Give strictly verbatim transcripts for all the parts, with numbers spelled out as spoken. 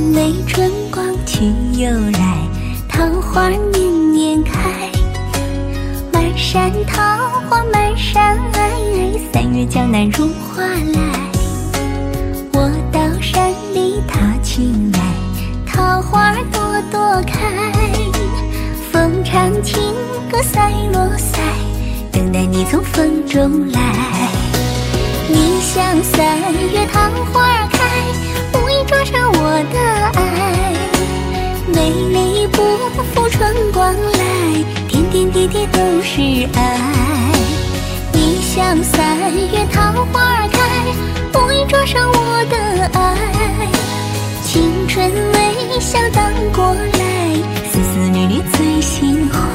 明媚春光去又来，桃花年年开。满山桃花满山爱，三月江南如画来。我到山里踏青来，桃花朵朵开。风唱情歌赛罗塞，等待你从风中来。你像三月桃花开，无意灼伤我的爱。美丽不负春光来，点点滴滴都是爱。你像三月桃花开，无意灼伤我的爱。青春微笑荡过来，丝丝缕缕最心怀。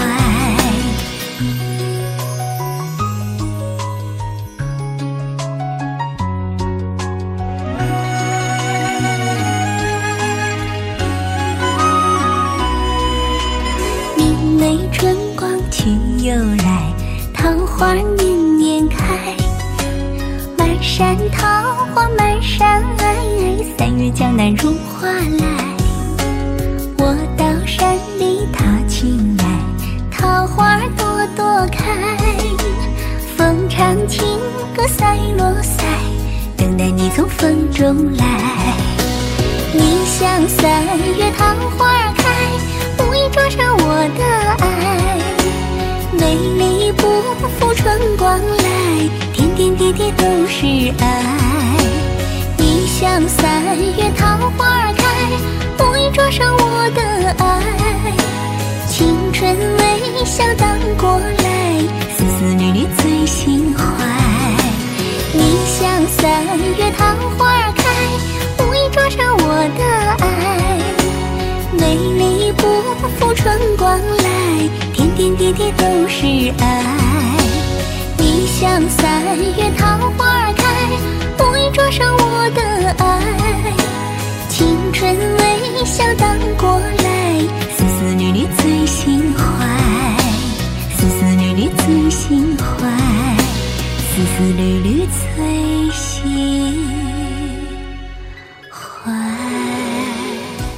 明媚春光去又来，桃花年年开。满山桃花满山爱，三月江南如画来。我到山里踏青来，桃花朵朵开。风唱情歌赛罗塞，等待你从风中来。你像三月桃花开，无意灼伤我的爱。美丽不负春光来，点点滴滴都是爱。你像三月桃花开，无意灼伤我的爱。青春微笑荡过来，丝丝缕缕最心怀。你像三月桃花开，无意灼伤我的爱。美丽不负春光来，点点滴滴都是爱。你像三月桃花开，无意灼伤我的爱。青春微笑荡过来，丝丝缕缕最心怀。丝丝缕缕最心怀，丝丝缕缕最心怀。